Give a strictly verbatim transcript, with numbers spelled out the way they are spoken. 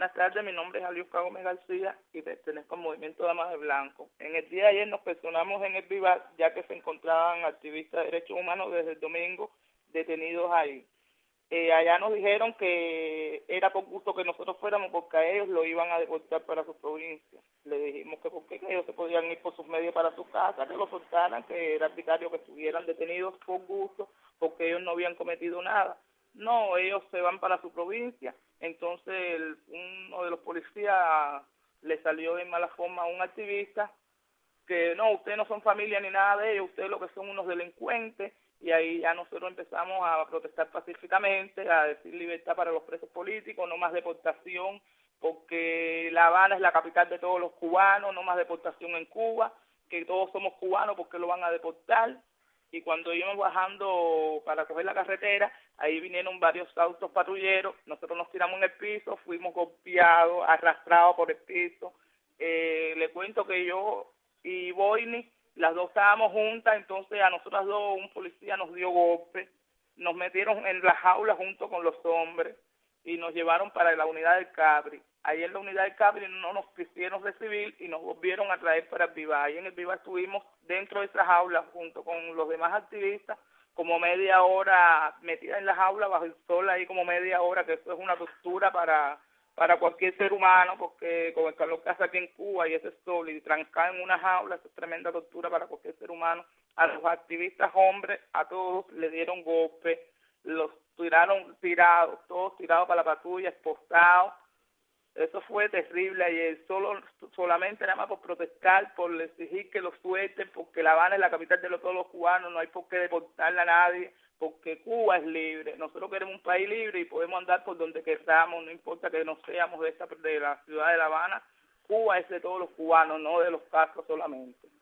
Buenas tardes, mi nombre es Aliusca Gómez García y pertenezco al Movimiento Damas de Blanco. En el día de ayer nos personamos en el Vivar, ya que se encontraban activistas de derechos humanos desde el domingo detenidos ahí. Eh, allá nos dijeron que era por gusto que nosotros fuéramos porque a ellos lo iban a deportar para su provincia. Le dijimos que porque ellos se podían ir por sus medios para su casa, que lo soltaran, que era arbitrario que estuvieran detenidos por gusto porque ellos no habían cometido nada. No, ellos se van para su provincia. Entonces el, uno de los policías le salió de mala forma a un activista que no, ustedes no son familia ni nada de ellos, ustedes lo que son unos delincuentes, y ahí ya nosotros empezamos a protestar pacíficamente, a decir libertad para los presos políticos, no más deportación, porque La Habana es la capital de todos los cubanos, no más deportación en Cuba, que todos somos cubanos porque lo van a deportar. Y cuando íbamos bajando para coger la carretera, ahí vinieron varios autos patrulleros, nosotros nos tiramos en el piso, fuimos golpeados, arrastrados por el piso. Eh, le cuento que yo y Boyni, las dos estábamos juntas, entonces a nosotras dos un policía nos dio golpe, nos metieron en la jaula junto con los hombres y nos llevaron para la unidad del Cabri. Ahí en la unidad del Cabri no nos quisieron recibir y nos volvieron a traer para el Vivar. Ahí en el Vivar estuvimos dentro de esa jaula junto con los demás activistas como media hora metida en la jaula bajo el sol, ahí como media hora, que eso es una tortura para para cualquier ser humano, porque con el calor que hace aquí en Cuba y ese sol y trancado en una jaula, eso es tremenda tortura para cualquier ser humano. A los activistas hombres, a todos le dieron golpes, los tiraron tirados, todos tirados para la patrulla, esposados. Eso fue terrible ayer, solo, solamente nada más por protestar, por exigir que los suelten, porque La Habana es la capital de los, todos los cubanos, no hay por qué deportarla a nadie, porque Cuba es libre. Nosotros queremos un país libre y podemos andar por donde queramos, no importa que no seamos de, esta, de la ciudad de La Habana. Cuba es de todos los cubanos, no de los cascos solamente.